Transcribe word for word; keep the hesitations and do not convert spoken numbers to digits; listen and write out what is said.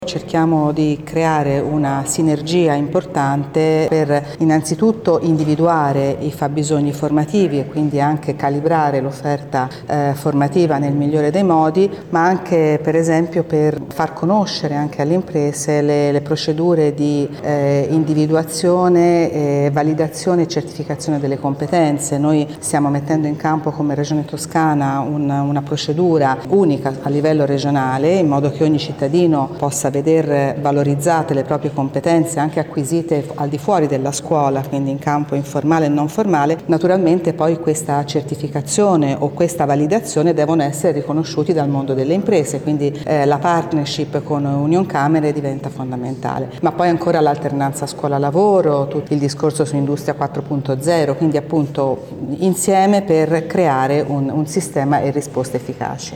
Cerchiamo di creare una sinergia importante per innanzitutto individuare i fabbisogni formativi e quindi anche calibrare l'offerta eh, formativa nel migliore dei modi, ma anche per esempio per far conoscere anche alle imprese le, le procedure di eh, individuazione, eh, validazione e certificazione delle competenze. Noi stiamo mettendo in campo come Regione Toscana un, una procedura unica a livello regionale in modo che ogni cittadino possa veder valorizzate le proprie competenze anche acquisite al di fuori della scuola, quindi in campo informale e non formale. Naturalmente poi questa certificazione o questa validazione devono essere riconosciuti dal mondo delle imprese, quindi eh, la partnership con Unioncamere diventa fondamentale. Ma poi ancora l'alternanza scuola-lavoro, tutto il discorso su Industria quattro punto zero, quindi appunto insieme per creare un, un sistema e risposte efficaci.